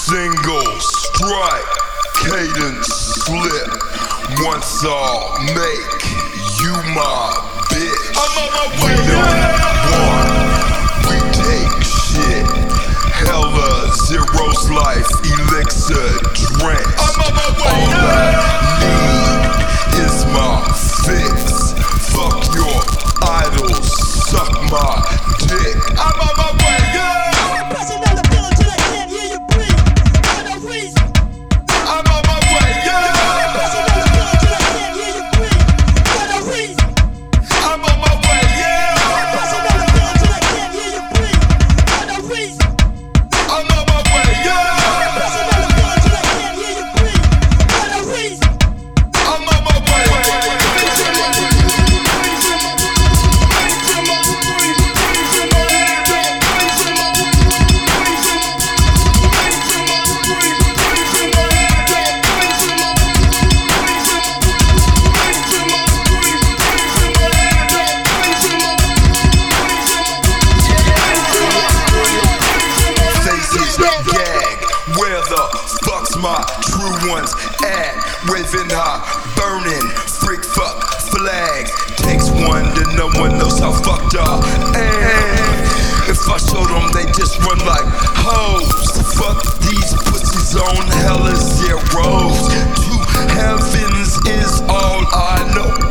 Single strike, cadence slip. Once I'll make you my bitch. I'm on my way. We don't want, we take shit. Hella zeros life, elixir drink. I'm on my way. All I need is my fix. Fuck your idols, suck my dick. I'm on my way. I'm pressing on the pillow till I can't hear you breathe. For no reason. I'm on my way. I'm pressing on the pillow till I can't hear you breathe. For no reason. I'm on my way. I'm pressing on the pillow till I can't hear you breathe. For no reason. I'm on my way. I'm pressing on the pillow till I can't hear you breathe. For no reason. I'm on my way. Faces gag, where the fuck's my true ones at? Waving high, burning, freak fuck flags. Takes one to know one knows how fucked I am. If I show them, they just run like hoes. Fuck these pussies on hella zeros. Two heavens is all I know.